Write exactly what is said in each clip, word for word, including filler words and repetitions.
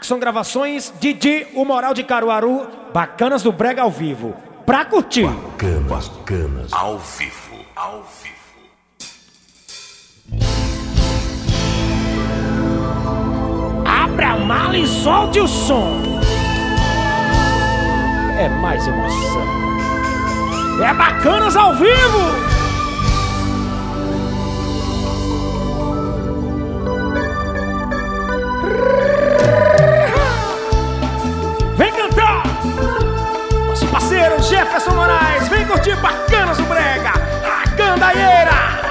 Jackson Gravações, Didi, o Moral de Caruaru, Bacanas do Brega ao vivo. Pra curtir. Bacanas, bacanas. Ao vivo, ao vivo. Abra a mala e solte o som. É mais emoção. É Bacanas ao vivo. Vem cantar. Nosso parceiro Jefferson Moraes. Vem curtir Bacanas do Brega, a gandaieira.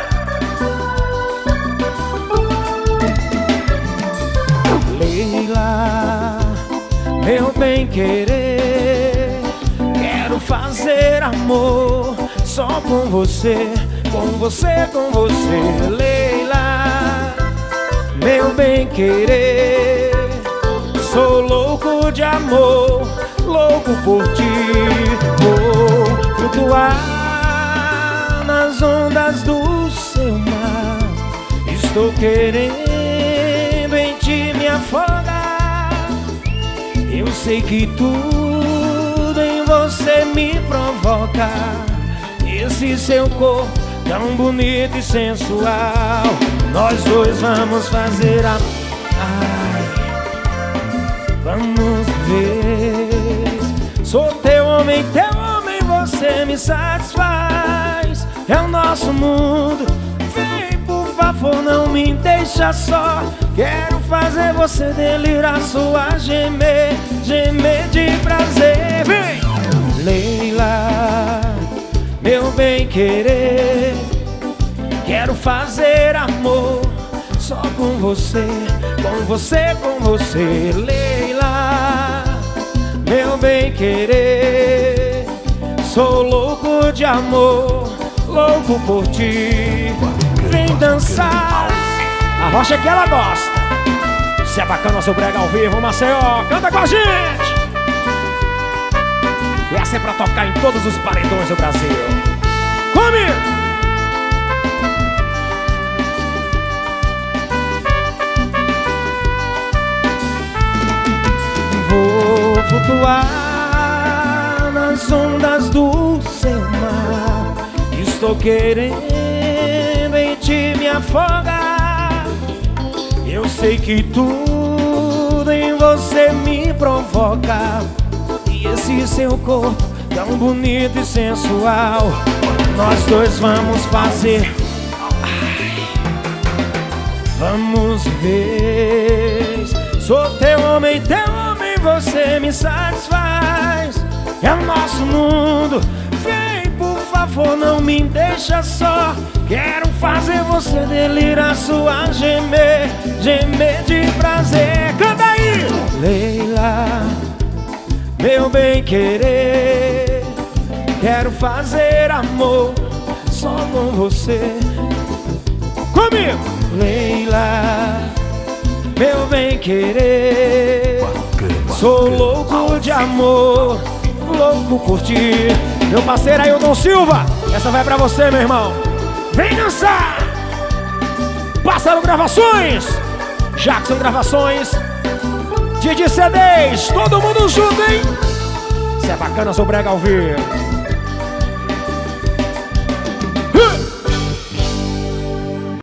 Leila, meu bem querer, quero fazer amor só com você, com você, com você. Leila, meu bem querer, sou louco de amor, louco por ti. Vou flutuar nas ondas do seu mar, estou querendo em ti me afogar. Eu sei que tudo em você me provoca, esse seu corpo tão bonito e sensual. Nós dois vamos fazer a... Ai, vamos ver. Sou teu homem, teu homem, você me satisfaz. É o nosso mundo. Por favor, não me deixa só. Quero fazer você delirar, sua gemer, gemer de prazer. Vem! Leila, meu bem querer, quero fazer amor só com você, com você, com você. Leila, meu bem querer, sou louco de amor, louco por ti. Vem dançar, a rocha que ela gosta. Se é bacana seu brega ao vivo, Maceió, canta com a gente. E essa é pra tocar em todos os paredões do Brasil. Comigo! Vou flutuar nas ondas do seu mar, estou querendo em ti me afogar. Eu sei que tudo em você me provoca, e esse seu corpo tão bonito e sensual. Nós dois vamos fazer. Ai, vamos ver. Sou teu homem, teu homem, você me satisfaz. É o nosso mundo. Vem, por favor, não me deixa só. Quero fazer você delirar, sua gemer, gemer de prazer. Canta aí! Leila, meu bem querer, quero fazer amor só com você. Comigo! Leila, meu bem querer, sou louco de amor, louco por ti. Meu parceiro Ailton Silva, essa vai pra você, meu irmão. Vem dançar! Pássaro Gravações, Jackson Gravações, Didi C Ds, todo mundo junto, hein? Se é bacana, sou brega ao vivo.